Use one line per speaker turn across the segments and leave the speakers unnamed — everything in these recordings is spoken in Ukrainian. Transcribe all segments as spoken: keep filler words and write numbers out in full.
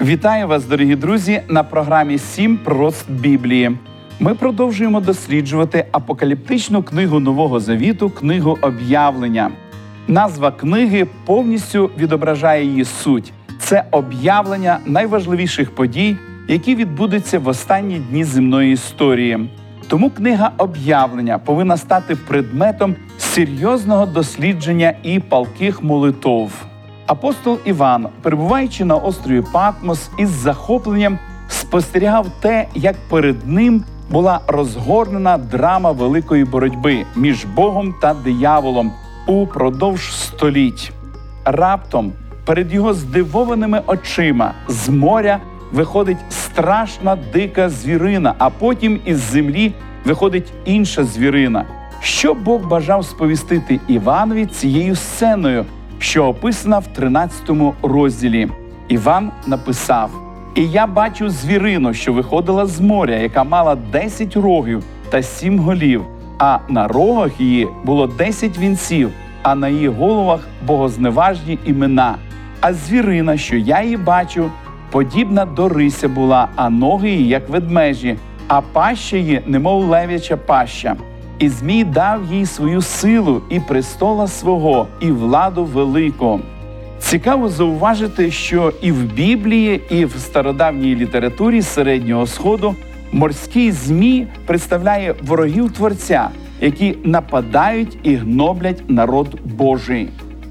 Вітаю вас, дорогі друзі, на програмі «Сім пророцтв Біблії». Ми продовжуємо досліджувати апокаліптичну книгу Нового Завіту, книгу Об'явлення. Назва книги повністю відображає її суть. Це об'явлення найважливіших подій, які відбудуться в останні дні земної історії. Тому книга Об'явлення повинна стати предметом серйозного дослідження і палких молитов. Апостол Іван, перебуваючи на острові Патмос, із захопленням спостерігав те, як перед ним була розгорнена драма великої боротьби між Богом та дияволом упродовж століть. Раптом перед його здивованими очима з моря виходить страшна дика звірина, а потім із землі виходить інша звірина. Що Бог бажав сповістити Іванові цією сценою, що описана в тринадцятому розділі? Іван написав: «І я бачу звірину, що виходила з моря, яка мала десять рогів та сім голів, а на рогах її було десять вінців, а на її головах богозневажні імена. А звірина, що я її бачу, подібна до рися була, а ноги її, як ведмежі, а паща її, немов лев'яча паща. І Змій дав їй свою силу, і престола свого, і владу велику». Цікаво зауважити, що і в Біблії, і в стародавній літературі Середнього Сходу морський змій представляє ворогів Творця, які нападають і гноблять народ Божий.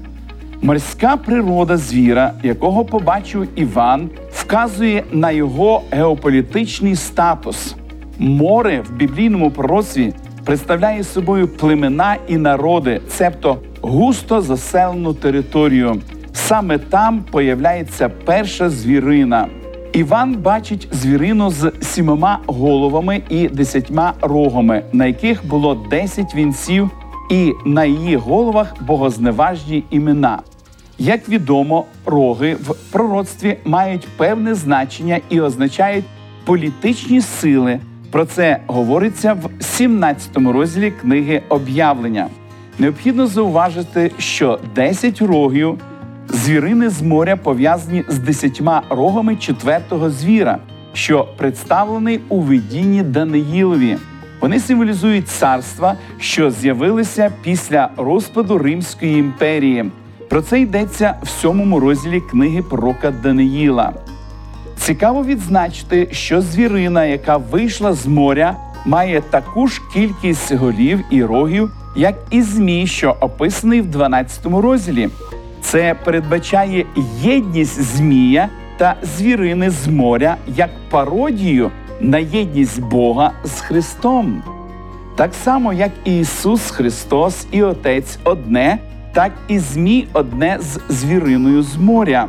Морська природа звіра, якого побачив Іван, вказує на його геополітичний статус. Море в біблійному пророцтві представляє собою племена і народи, цебто густо заселену територію. Саме там появляється перша звірина. Іван бачить звірину з сімома головами і десятьма рогами, на яких було десять вінців, і на її головах богозневажні імена. Як відомо, роги в пророцтві мають певне значення і означають політичні сили. Про це говориться в сімнадцятому розділі книги Об'явлення. Необхідно зауважити, що десять рогів звірини з моря пов'язані з десятьма рогами четвертого звіра, що представлений у видінні Даниїлові. Вони символізують царства, що з'явилися після розпаду Римської імперії. Про це йдеться в сьомому розділі книги пророка Даниїла. Цікаво відзначити, що звірина, яка вийшла з моря, має таку ж кількість голів і рогів, як і Змій, що описаний в дванадцятому розділі. Це передбачає єдність Змія та звірини з моря як пародію на єдність Бога з Христом. Так само, як і Ісус Христос і Отець одне, так і Змій одне з звіриною з моря.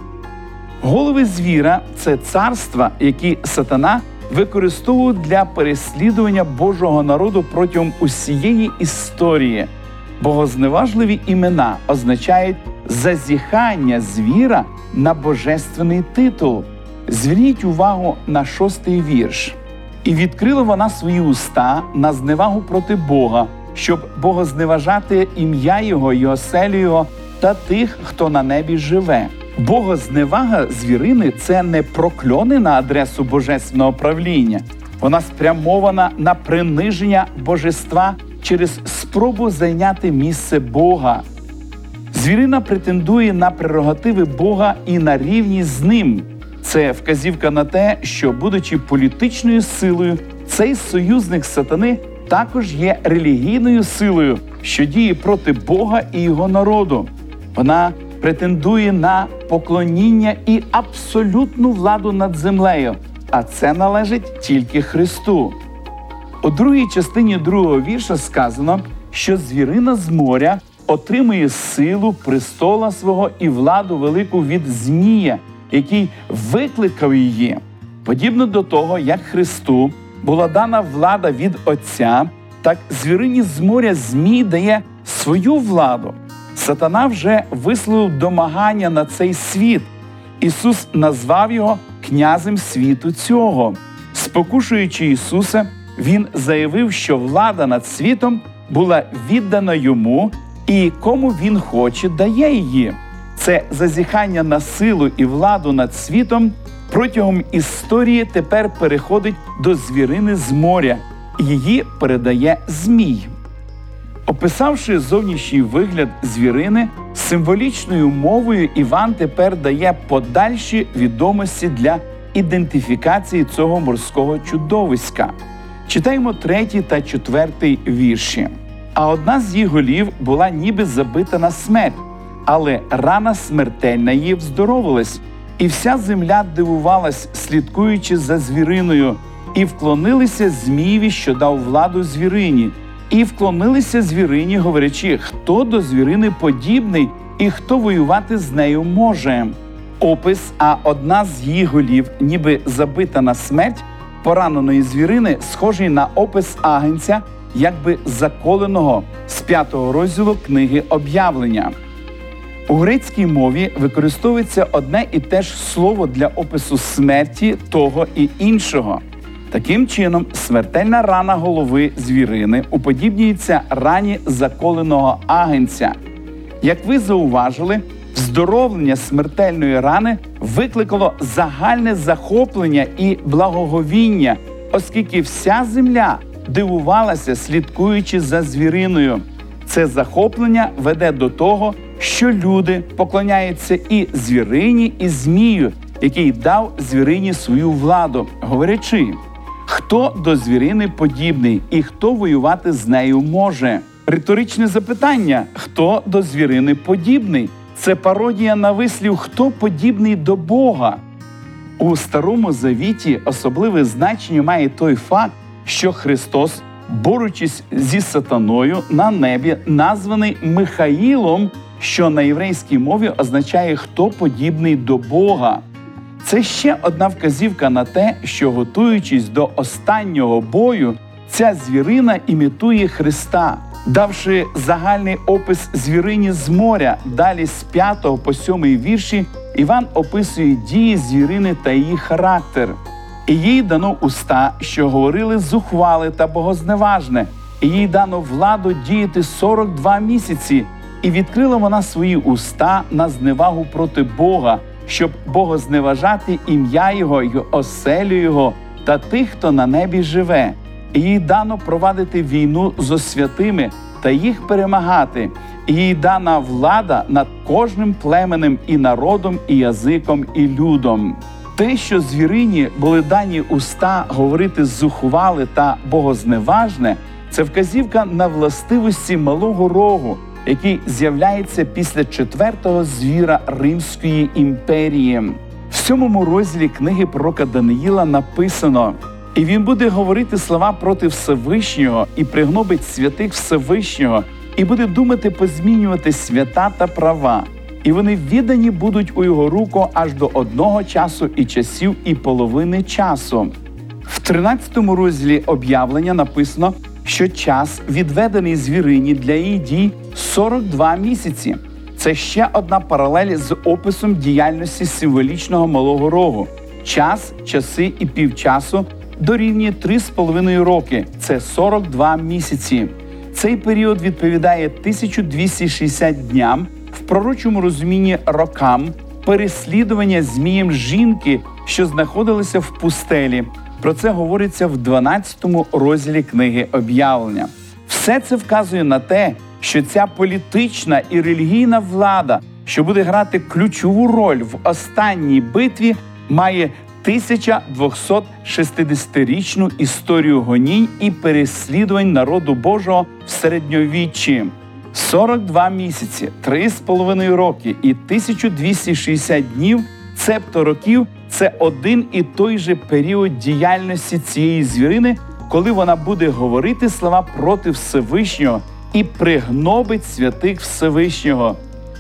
Голови звіра – це царства, які сатана використовує для переслідування Божого народу протягом усієї історії. Богозневажливі імена означають зазіхання звіра на божественний титул. Зверніть увагу на шостий вірш. «І відкрила вона свої уста на зневагу проти Бога, щоб богозневажати ім'я Його й оселю Його та тих, хто на небі живе». Богозневага звірини – це не прокльони на адресу божественного правління. Вона спрямована на приниження божества через спробу зайняти місце Бога. Звірина претендує на прерогативи Бога і на рівність з ним. Це вказівка на те, що, будучи політичною силою, цей союзник сатани також є релігійною силою, що діє проти Бога і його народу. Вона претендує на поклоніння і абсолютну владу над землею, а це належить тільки Христу. У другій частині другого вірша сказано, що звірина з моря отримує силу престола свого і владу велику від Змія, який викликав її. Подібно до того, як Христу була дана влада від Отця, так звірині з моря Змій дає свою владу. Сатана вже висловив домагання на цей світ. Ісус назвав його князем світу цього. Спокушуючи Ісуса, Він заявив, що влада над світом була віддана Йому, і кому Він хоче, дає її. Це зазіхання на силу і владу над світом протягом історії тепер переходить до звірини з моря, і її передає Змій. Описавши зовнішній вигляд звірини, символічною мовою Іван тепер дає подальші відомості для ідентифікації цього морського чудовиська. Читаємо третій та четвертий вірші. «А одна з її голів була ніби забита на смерть, але рана смертельна її вздоровилась, і вся земля дивувалась, слідкуючи за звіриною, і вклонилися Змієві, що дав владу звірині. І вклонилися звірині, говорячи, хто до звірини подібний і хто воювати з нею може». Опис «а одна з її голів, ніби забита на смерть» пораненої звірини схожий на опис агнця, якби заколеного, з п'ятого розділу книги «Об'явлення». У грецькій мові використовується одне і те ж слово для опису смерті того і іншого. Таким чином, смертельна рана голови звірини уподібнюється рані заколеного агнця. Як ви зауважили, вздоровлення смертельної рани викликало загальне захоплення і благоговіння, оскільки вся земля дивувалася, слідкуючи за звіриною. Це захоплення веде до того, що люди поклоняються і звірині, і Змію, який дав звірині свою владу, говорячи, хто до звірини подібний і хто воювати з нею може? Риторичне запитання, хто до звірини подібний? Це пародія на вислів «хто подібний до Бога?». У Старому Завіті особливе значення має той факт, що Христос, борючись зі сатаною на небі, названий Михаїлом, що на єврейській мові означає «хто подібний до Бога». Це ще одна вказівка на те, що, готуючись до останнього бою, ця звірина імітує Христа. Давши загальний опис звірині з моря, далі з п'ятого по сьомий вірші, Іван описує дії звірини та її характер. «І їй дано уста, що говорили зухвале та богозневажне, і їй дано владу діяти сорок два місяці, і відкрила вона свої уста на зневагу проти Бога, щоб богозневажати ім'я Його й оселю Його та тих, хто на небі живе. І їй дано провадити війну зо святими та їх перемагати. І їй дана влада над кожним племенем і народом, і язиком, і людом». Те, що звірині були дані уста говорити зухвале та богозневажне, це вказівка на властивості малого рогу, який з'являється після четвертого звіра Римської імперії. В сьомому розділі книги пророка Даниїла написано: «І він буде говорити слова проти Всевишнього, і пригнобить святих Всевишнього, і буде думати позмінювати свята та права. І вони віддані будуть у його руку аж до одного часу і часів, і половини часу». В тринадцятому розділі об'явлення написано, що час, відведений звірині для її дій, сорок два місяці. Це ще одна паралель з описом діяльності символічного малого рогу. Час, часи і півчасу дорівнює три з половиною роки. Це сорок два місяці. Цей період відповідає тисяча двісті шістдесят дням, в пророчому розумінні рокам, переслідування Змієм жінки, що знаходилися в пустелі. Про це говориться в дванадцятому розділі книги «Об'явлення». Все це вказує на те, що ця політична і релігійна влада, що буде грати ключову роль в останній битві, має тисяча двохсот шістдесятирічну історію гонінь і переслідувань народу Божого в середньовіччі. сорок два місяці, три з половиною роки і тисяча двісті шістдесят днів, цебто років – це один і той же період діяльності цієї звірини, коли вона буде говорити слова проти Всевишнього і пригнобить святих Всевишнього.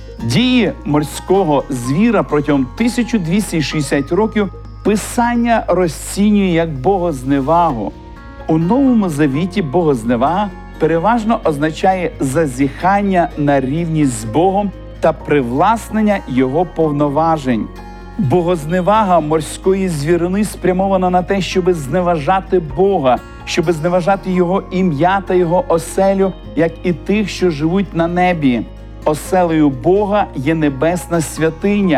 Дії морського звіра протягом тисяча двісті шістдесят років Писання розцінює як богозневагу. У Новому Завіті богозневага переважно означає зазіхання на рівність з Богом та привласнення Його повноважень. Богозневага морської звірини спрямована на те, щоб зневажати Бога, щоб зневажати Його ім'я та Його оселю, як і тих, що живуть на небі. Оселею Бога є небесна святиня.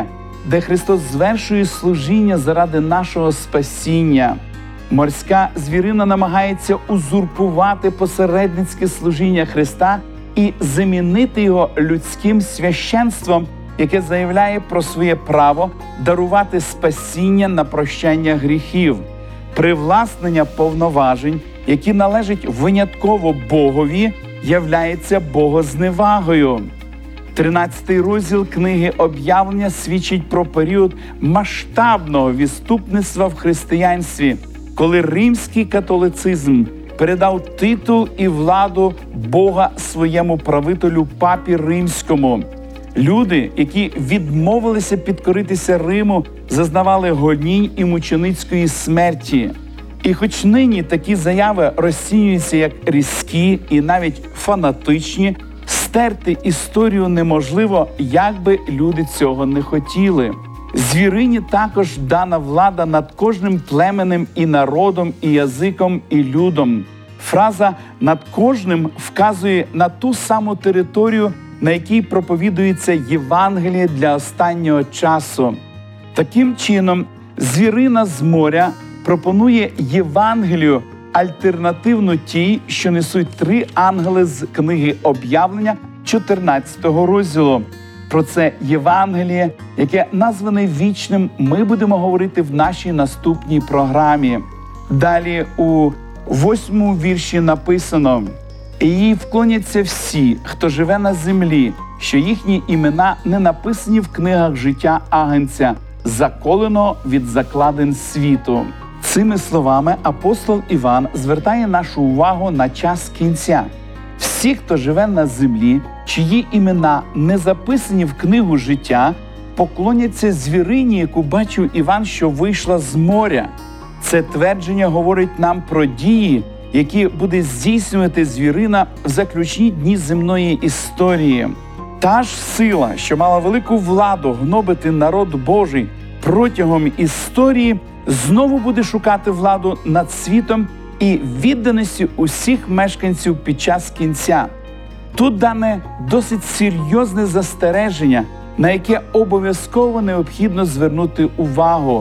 де Христос звершує служіння заради нашого спасіння. Морська звірина намагається узурпувати посередницьке служіння Христа і замінити його людським священством, яке заявляє про своє право дарувати спасіння на прощення гріхів. Привласнення повноважень, які належать винятково Богові, являється богозневагою. тринадцятий розділ книги «Об'явлення» свідчить про період масштабного відступництва в християнстві, коли римський католицизм передав титул і владу Бога своєму правителю Папі Римському. Люди, які відмовилися підкоритися Риму, зазнавали гонінь і мученицької смерті. І хоч нині такі заяви розцінюються як різкі і навіть фанатичні, стерти історію неможливо, як би люди цього не хотіли. Звірині також дана влада над кожним племенем і народом, і язиком, і людом. Фраза «над кожним» вказує на ту саму територію, на якій проповідується Євангеліє для останнього часу. Таким чином, звірина з моря пропонує Євангелію, альтернативну тій, що несуть три ангели з книги «Об'явлення» чотирнадцятого розділу. Про це Євангеліє, яке назване вічним, ми будемо говорити в нашій наступній програмі. Далі у восьмому вірші написано: «І їй вклоняться всі, хто живе на землі, що їхні імена не написані в книгах життя Агнця, заколеного від закладин світу». Цими словами апостол Іван звертає нашу увагу на час кінця. Всі, хто живе на землі, чиї імена не записані в книгу життя, поклоняться звірині, яку бачив Іван, що вийшла з моря. Це твердження говорить нам про дії, які буде здійснювати звірина в заключні дні земної історії. Та ж сила, що мала велику владу гнобити народ Божий протягом історії, знову буде шукати владу над світом і відданості усіх мешканців під час кінця. Тут дане досить серйозне застереження, на яке обов'язково необхідно звернути увагу.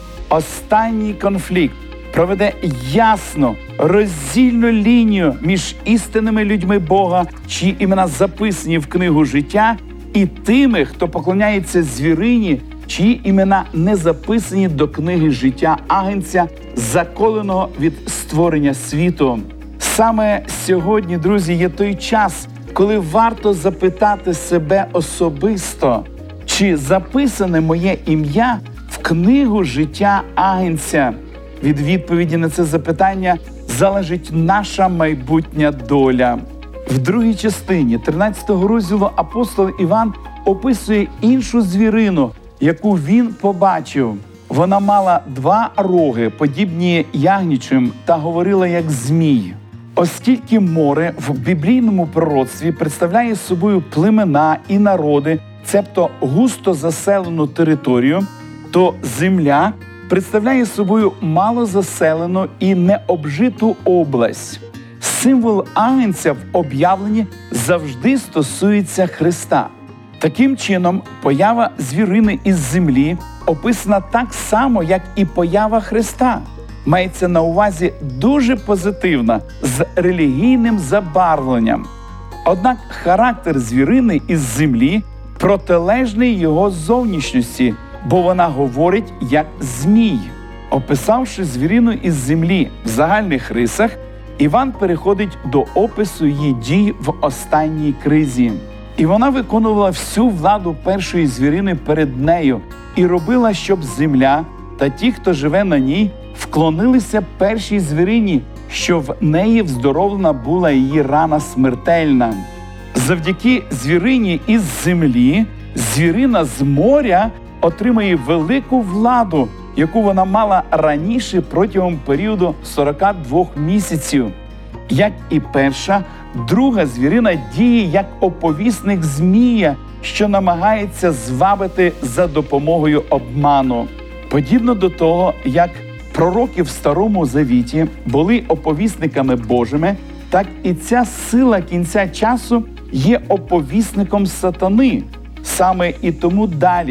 Останній конфлікт проведе ясно роздільну лінію між істинними людьми Бога, чиї імена записані в книгу життя, і тими, хто поклоняється звірині, чиї імена не записані до книги життя Агнця, заколеного від створення світу. Саме сьогодні, друзі, є той час, коли варто запитати себе особисто, чи записане моє ім'я в книгу життя Агнця. Від відповіді на це запитання залежить наша майбутня доля. В другій частині тринадцятого розділу апостол Іван описує іншу звірину, яку він побачив. Вона мала два роги, подібні ягнячим, та говорила як змій. Оскільки море в біблійному пророцтві представляє собою племена і народи, цебто густо заселену територію, то земля представляє собою малозаселену і необжиту область. Символ Агнця в об'явленні завжди стосується Христа. Таким чином, поява звірини із землі описана так само, як і поява Христа. Мається на увазі дуже позитивна, з релігійним забарвленням. Однак характер звірини із землі протилежний його зовнішності, бо вона говорить як змій. Описавши звірину із землі в загальних рисах, Іван переходить до опису її дій в останній кризі. І вона виконувала всю владу першої звірини перед нею і робила, щоб земля та ті, хто живе на ній, вклонилися першій звірині, що в неї вздоровлена була її рана смертельна. Завдяки звірині із землі, звірина з моря отримає велику владу, яку вона мала раніше протягом періоду сорока двох місяців. Як і перша, друга звірина діє як оповісник змія, що намагається звабити за допомогою обману. Подібно до того, як пророки в Старому Завіті були оповісниками Божими, так і ця сила кінця часу є оповісником сатани. Саме і тому далі, в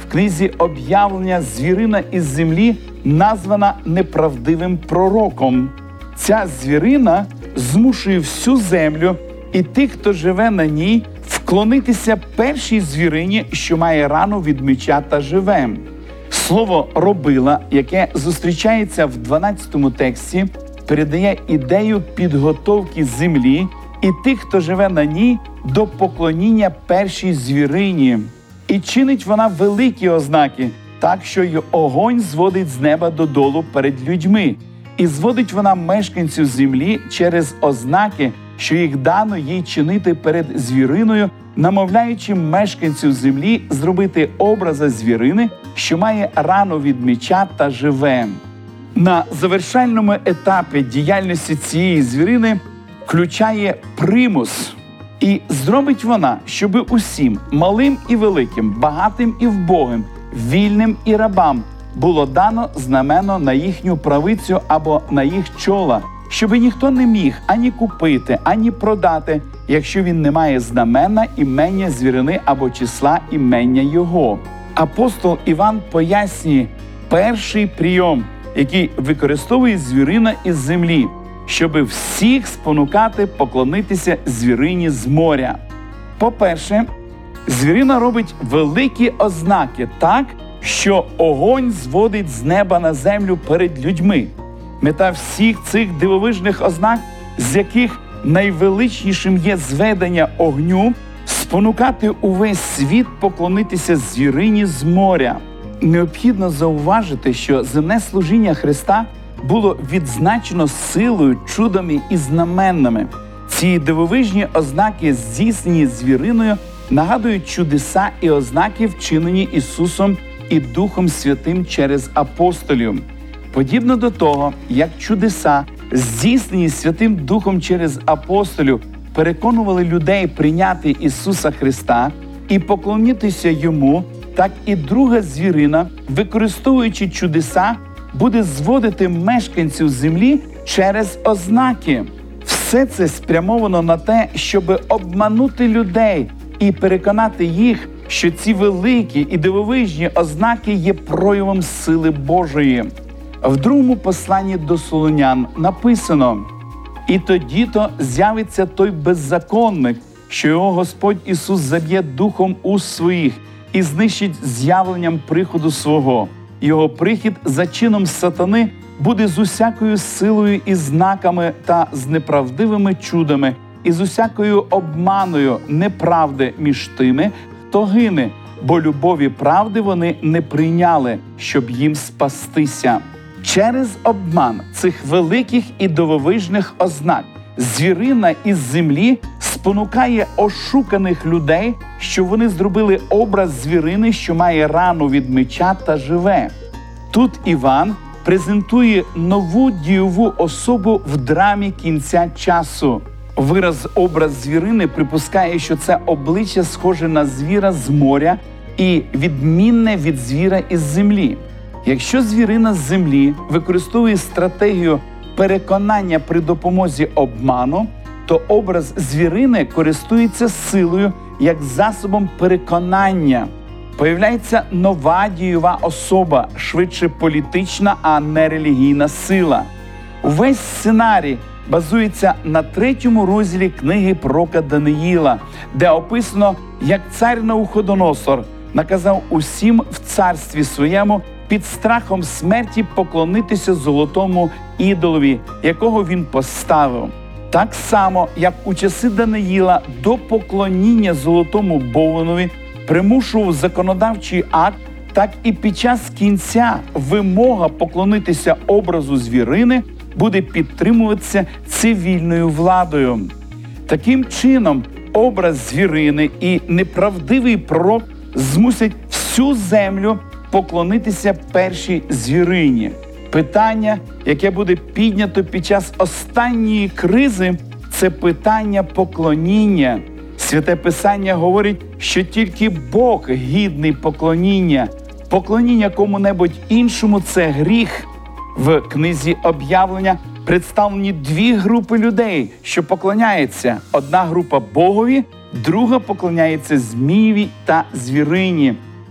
в книзі «Об'явлення» звірина із землі названа неправдивим пророком. Ця звірина змушує всю землю і тих, хто живе на ній, вклонитися першій звірині, що має рану від меча та живе. Слово «робила», яке зустрічається в дванадцятому тексті, передає ідею підготовки землі і тих, хто живе на ній, до поклоніння першій звірині. І чинить вона великі ознаки, так що й огонь зводить з неба додолу перед людьми. І зводить вона мешканців землі через ознаки, що їх дано їй чинити перед звіриною, намовляючи мешканців землі зробити образа звірини, що має рану від меча та живе. На завершальному етапі діяльності цієї звірини включає примус. І зробить вона, щоби усім, малим і великим, багатим і вбогим, вільним і рабам, було дано знамено на їхню правицю або на їх чола, щоби ніхто не міг ані купити, ані продати, якщо він не має знамена імення звірини або числа імення його. Апостол Іван пояснює перший прийом, який використовує звірина із землі, щоби всіх спонукати поклонитися звірині з моря. По-перше, звірина робить великі ознаки так, що огонь зводить з неба на землю перед людьми. Мета всіх цих дивовижних ознак, з яких найвеличнішим є зведення огню, спонукати увесь світ поклонитися звірині з моря. Необхідно зауважити, що земне служіння Христа було відзначено силою, чудами і знаменними. Ці дивовижні ознаки, здійснені звіриною, нагадують чудеса і ознаки, вчинені Ісусом і Духом Святим через апостолів. Подібно до того, як чудеса, здійснені Святим Духом через апостолів, переконували людей прийняти Ісуса Христа і поклонитися Йому, так і друга звірина, використовуючи чудеса, буде зводити мешканців землі через ознаки. Все це спрямовано на те, щоб обманути людей і переконати їх, що ці великі і дивовижні ознаки є проявом сили Божої. В другому посланні до Солунян написано: «І тоді-то з'явиться той беззаконник, що його Господь Ісус заб'є духом уст своїх і знищить з'явленням приходу свого. Його прихід за чином сатани буде з усякою силою і знаками та з неправдивими чудами, і з усякою обманою неправди між тими, хто гине, бо любові правди вони не прийняли, щоб їм спастися». Через обман цих великих і дивовижних ознак звірина із землі спонукає ошуканих людей, що вони зробили образ звірини, що має рану від меча та живе. Тут Іван презентує нову дієву особу в драмі кінця часу. Вираз «образ звірини» припускає, що це обличчя схоже на звіра з моря і відмінне від звіра із землі. Якщо звірина з землі використовує стратегію переконання при допомозі обману, то образ звірини користується силою як засобом переконання. Появляється нова дієва особа, швидше політична, а не релігійна сила. Увесь сценарій базується на третьому розділі книги пророка Даниїла, де описано, як цар Навуходоносор наказав усім в царстві своєму під страхом смерті поклонитися золотому ідолові, якого він поставив. Так само, як у часи Даниїла до поклоніння золотому бовванові примушував законодавчий акт, так і під час кінця вимога поклонитися образу звірини буде підтримуватися цивільною владою. Таким чином, образ звірини і неправдивий пророк змусять всю землю поклонитися першій звірині. Питання, яке буде піднято під час останньої кризи, це питання поклоніння. Святе Писання говорить, що тільки Бог гідний поклоніння. Поклоніння кому-небудь іншому – це гріх. В книзі «Об'явлення» представлені дві групи людей, що поклоняються. Одна група Богові, друга поклоняється Змієві та звірині.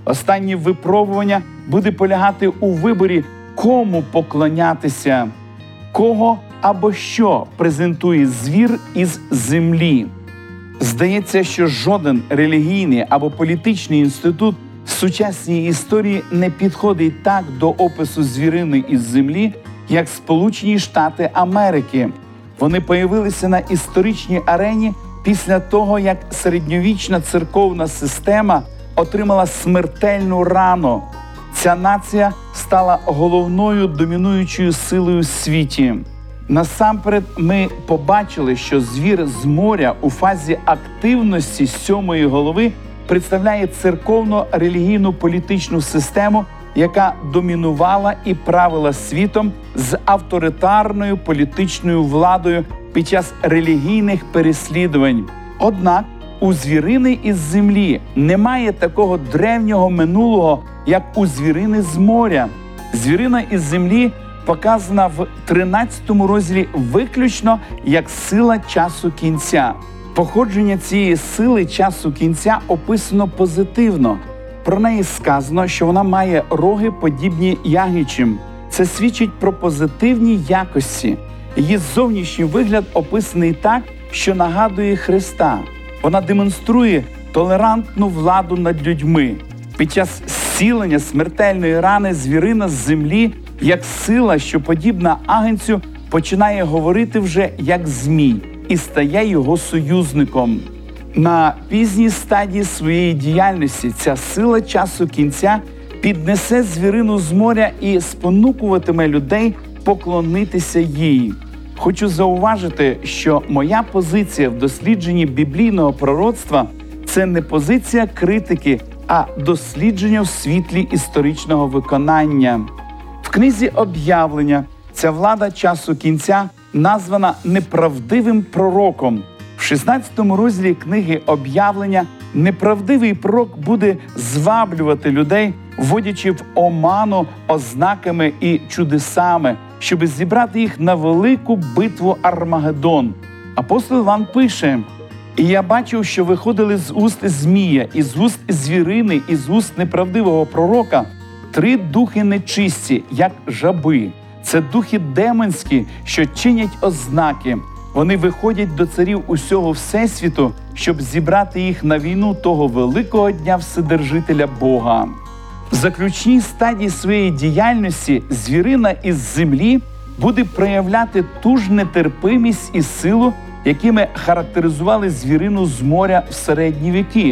Останнє випробування буде полягати у виборі, кому поклонятися, кого або що презентує звір із землі. Здається, що жоден релігійний або політичний інститут в сучасній історії не підходить так до опису звірини із землі, як Сполучені Штати Америки. Вони появилися на історичній арені після того, як середньовічна церковна система отримала смертельну рану. Ця нація стала головною домінуючою силою в світі. Насамперед ми побачили, що звір з моря у фазі активності сьомої голови представляє церковно-релігійну політичну систему, яка домінувала і правила світом з авторитарною політичною владою під час релігійних переслідувань. Однак у звірини із землі немає такого древнього минулого, як у звірини з моря. Звірина із землі показана в тринадцятому розділі виключно як сила часу кінця. Походження цієї сили часу кінця описано позитивно. Про неї сказано, що вона має роги, подібні ягичим. Це свідчить про позитивні якості. Її зовнішній вигляд описаний так, що нагадує Христа. Вона демонструє толерантну владу над людьми. Під час зцілення смертельної рани звірина з землі, як сила, що подібна агнцю, починає говорити вже як змій і стає його союзником. На пізній стадії своєї діяльності ця сила часу кінця піднесе звірину з моря і спонукуватиме людей поклонитися їй. Хочу зауважити, що моя позиція в дослідженні біблійного пророцтва – це не позиція критики, а дослідження в світлі історичного виконання. В книзі «Об'явлення» ця влада часу кінця названа неправдивим пророком. В шістнадцятому розділі книги «Об'явлення» неправдивий пророк буде зваблювати людей, вводячи в оману ознаками і чудесами, щоб зібрати їх на велику битву Армагеддон. Апостол Іван пише: «І я бачив, що виходили з уст змія, і з уст звірини, і з уст неправдивого пророка три духи нечисті, як жаби. Це духи демонські, що чинять ознаки. Вони виходять до царів усього Всесвіту, щоб зібрати їх на війну того великого дня Вседержителя Бога». В заключній стадії своєї діяльності звірина із землі буде проявляти ту ж нетерпимість і силу, якими характеризували звірину з моря в середні віки.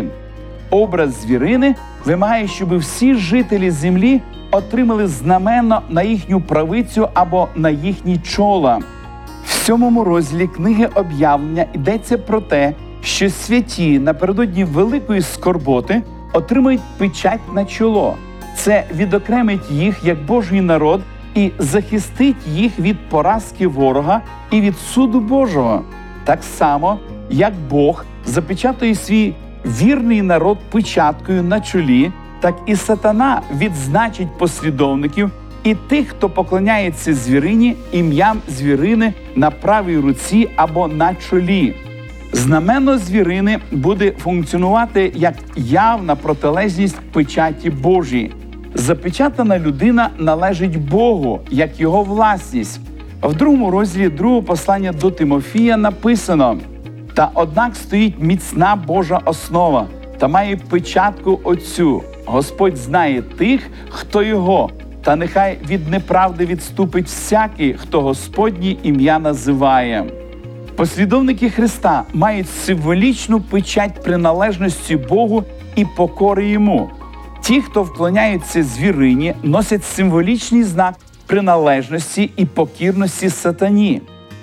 Образ звірини вимагає, щоб всі жителі землі отримали знамено на їхню правицю або на їхні чола. В сьомому розділі книги «Об'явлення» йдеться про те, що святі напередодні великої скорботи отримають печать на чоло. Це відокремить їх як Божий народ і захистить їх від поразки ворога і від суду Божого. Так само, як Бог запечатує свій вірний народ печаткою на чолі, так і сатана відзначить послідовників і тих, хто поклоняється звірині, ім'ям звірини на правій руці або на чолі. Знамено звірини буде функціонувати як явна протилежність печаті Божій. Запечатана людина належить Богу, як його власність. В другому розділі другого послання до Тимофія написано: «Та однак стоїть міцна Божа основа, та має печатку оцю. Господь знає тих, хто його, та нехай від неправди відступить всякий, хто Господнє ім'я називає». Послідовники Христа мають символічну печать приналежності Богу і покори Йому. Ті, хто вклоняються звірині, носять символічний знак приналежності і покірності сатані.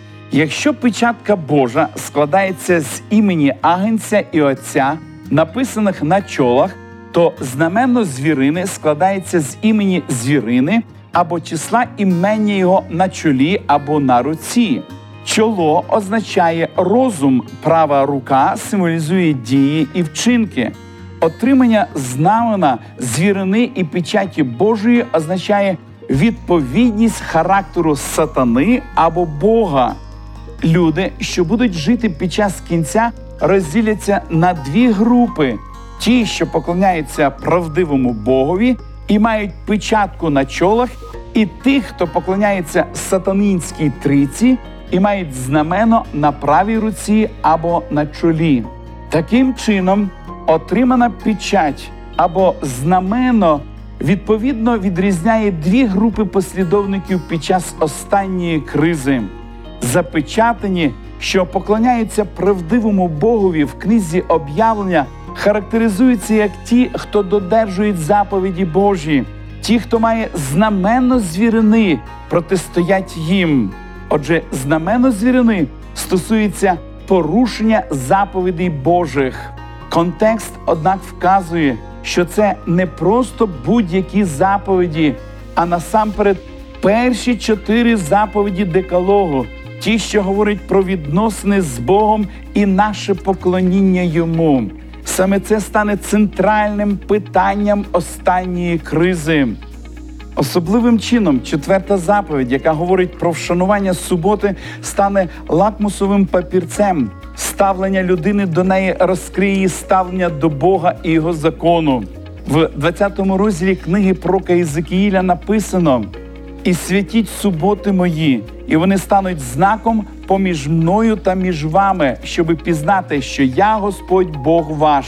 Якщо печатка Божа складається з імені Агнця і Отця, написаних на чолах, то знамено звірини складається з імені звірини або числа імення його на чолі або на руці. Чоло означає розум, права рука символізує дії і вчинки. Отримання знамена звірини і печаті Божої означає відповідність характеру сатани або Бога. Люди, що будуть жити під час кінця, розділяться на дві групи. ті, що поклоняються правдивому Богові і мають печатку на чолах, і тих, хто поклоняється сатанинській триці і мають знамено на правій руці або на чолі. Таким чином, отримана печать або знамено відповідно відрізняє дві групи послідовників під час останньої кризи. Запечатані, що поклоняються правдивому Богові в книзі об'явлення, характеризуються як ті, хто додержують заповіді Божі. Ті, хто має знамено звірини, протистоять їм. Отже, знамено звірини стосується порушення заповідей Божих. Контекст, однак, вказує, що це не просто будь-які заповіді, а насамперед перші чотири заповіді Декалогу, ті, що говорять про відносини з Богом і наше поклоніння Йому. Саме це стане центральним питанням останньої кризи. Особливим чином четверта заповідь, яка говорить про вшанування суботи, стане лакмусовим папірцем. Ставлення людини до неї розкриє її ставлення до Бога і Його закону. В двадцятому розділі книги пророка Єзекіїля написано: «І святіть суботи мої, і вони стануть знаком поміж мною та між вами, щоби пізнати, що я Господь Бог ваш».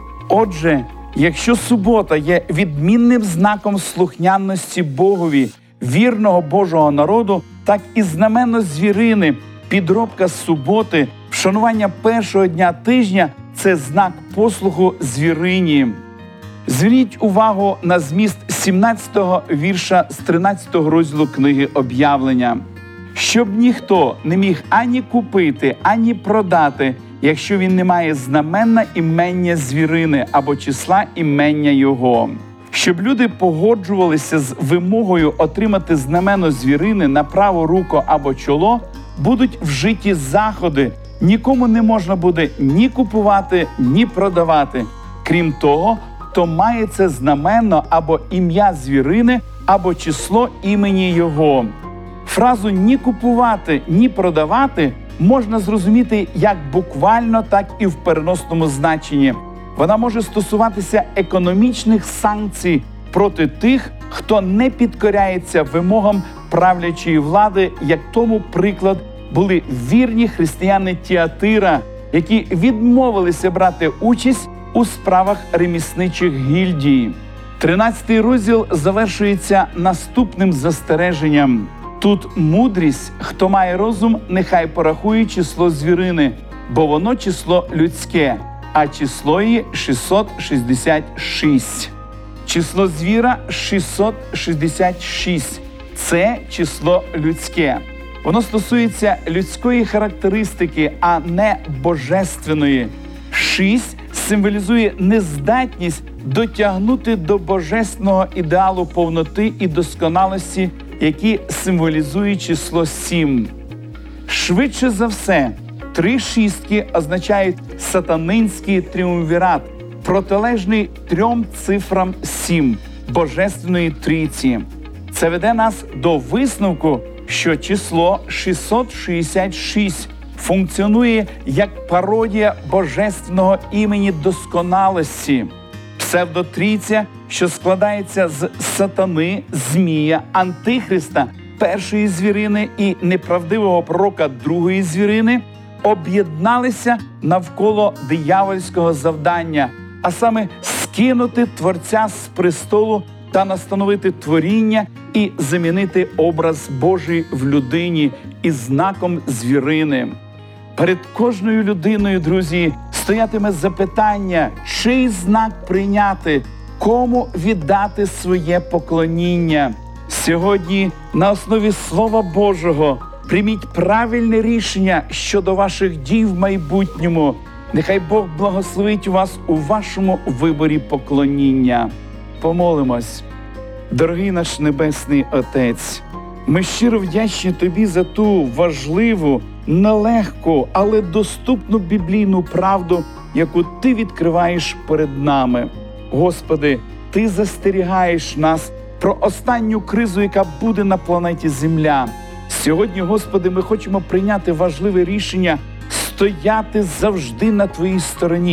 Отже, якщо субота є відмінним знаком слухняності Богові, вірного Божого народу, так і знамено звірини, підробка суботи, вшанування першого дня тижня – це знак послуху звірині. Зверніть увагу на зміст сімнадцятого вірша з тринадцятого розділу книги об'явлення. «Щоб ніхто не міг ані купити, ані продати, якщо він не має знамена імення звірини або числа імення його». Щоб люди погоджувалися з вимогою отримати знамено звірини на праву руку або чоло, будуть вжиті заходи. Нікому не можна буде ні купувати, ні продавати. Крім того, хто має це знамено або ім'я звірини, або число імені його. Фразу «ні купувати, ні продавати» можна зрозуміти як буквально, так і в переносному значенні. Вона може стосуватися економічних санкцій проти тих, хто не підкоряється вимогам правлячої влади, як тому приклад були вірні християни Тіатира, які відмовилися брати участь у справах ремісничих гільдій. тринадцятий розділ завершується наступним застереженням. Тут мудрість, хто має розум, нехай порахує число звірини, бо воно число людське, а число її шістсот шістдесят шість. Число звіра шістсот шістдесят шість. Це число людське. Воно стосується людської характеристики, а не божественної. Шість символізує нездатність дотягнути до божественного ідеалу повноти і досконалості, які символізує число сім. Швидше за все, три шістки означають сатанинський тріумвірат, протилежний трьом цифрам сім, божественної трійці. Це веде нас до висновку, що число шістсот шістдесят шість функціонує як пародія божественного імені досконалості. Псевдотрійця, що складається з сатани, змія, антихриста, першої звірини і неправдивого пророка другої звірини, об'єдналися навколо диявольського завдання, а саме скинути Творця з престолу та настановити творіння і замінити образ Божий в людині із знаком звірини. Перед кожною людиною, друзі, стоятиме запитання, чий знак прийняти, кому віддати своє поклоніння. Сьогодні на основі Слова Божого прийміть правильне рішення щодо ваших дій в майбутньому. Нехай Бог благословить вас у вашому виборі поклоніння. Помолимось. Дорогий наш Небесний Отець, ми щиро вдячні Тобі за ту важливу, нелегку, але доступну біблійну правду, яку Ти відкриваєш перед нами. Господи, Ти застерігаєш нас про останню кризу, яка буде на планеті Земля. Сьогодні, Господи, ми хочемо прийняти важливе рішення стояти завжди на Твоїй стороні,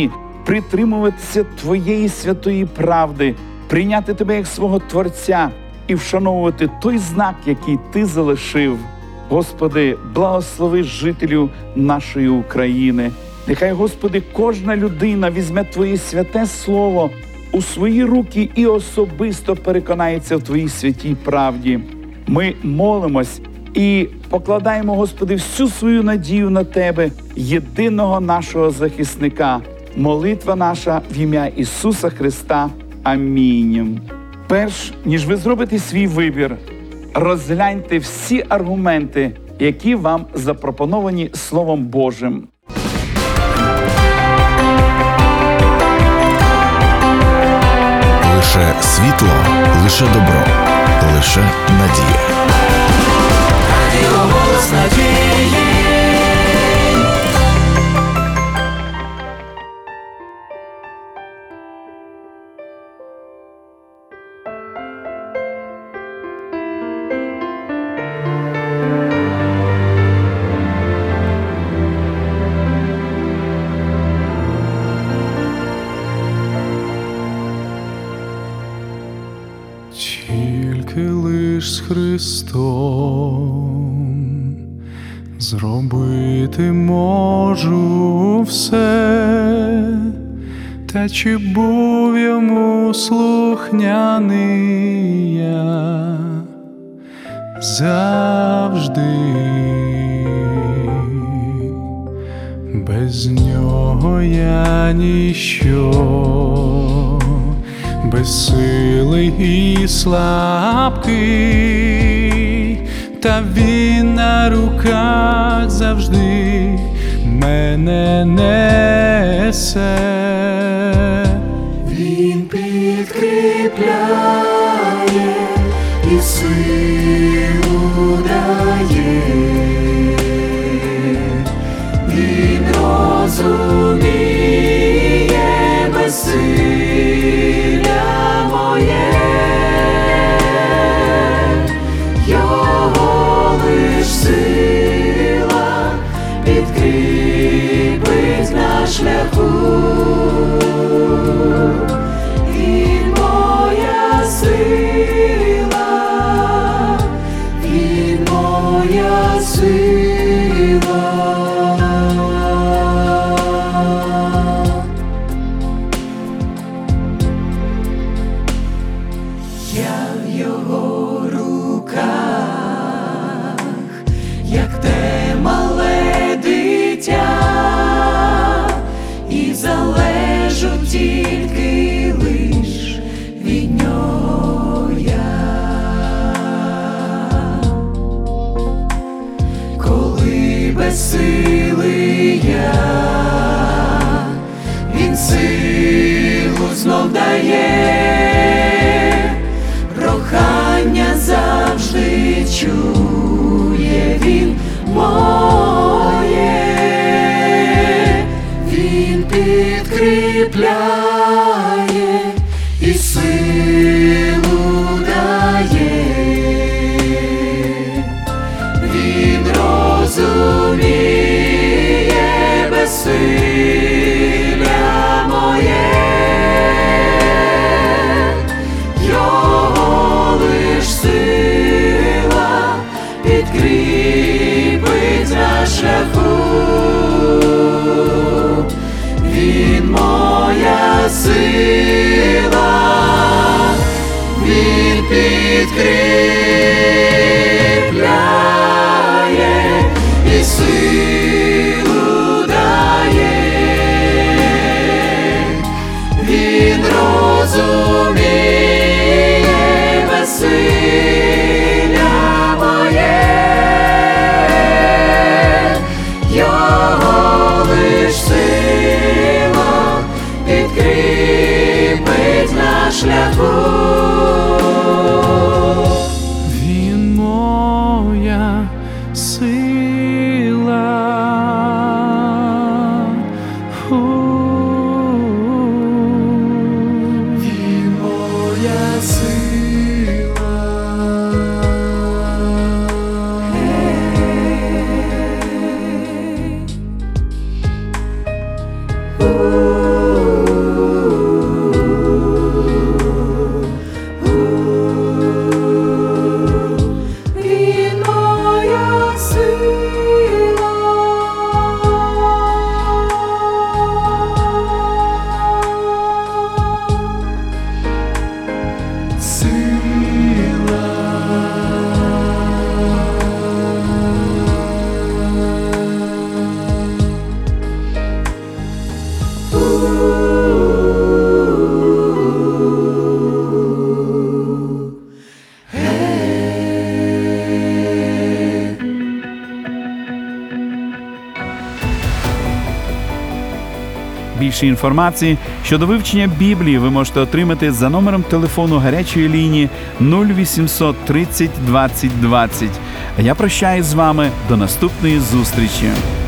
притримуватися Твоєї святої правди, прийняти Тебе як свого Творця і вшановувати той знак, який Ти залишив. Господи, благослови жителів нашої України. Нехай, Господи, кожна людина візьме Твоє святе Слово у свої руки і особисто переконається в Твоїй святій правді. Ми молимось і покладаємо, Господи, всю свою надію на Тебе, єдиного нашого захисника. Молитва наша в ім'я Ісуса Христа. Амінь. Перш ніж ви зробите свій вибір, розгляньте всі аргументи, які вам запропоновані Словом Божим.
Лише світло, лише добро, лише надія.
Радіо «Голос надії».
Тільки лиш з Христом зробити можу все, та чи був йому слухняний я завжди, без нього я ніщо, безсилий і слабкий, та він на руках завжди мене несе.
Він підкріпляє і силу дає, він розуміє безсилля моє, його лиш сила підкріпить на шляху. Він моя сила.
Більше інформації щодо вивчення Біблії ви можете отримати за номером телефону гарячої лінії нуль вісімсот тридцять двадцять двадцять. А я прощаюсь з вами до наступної зустрічі.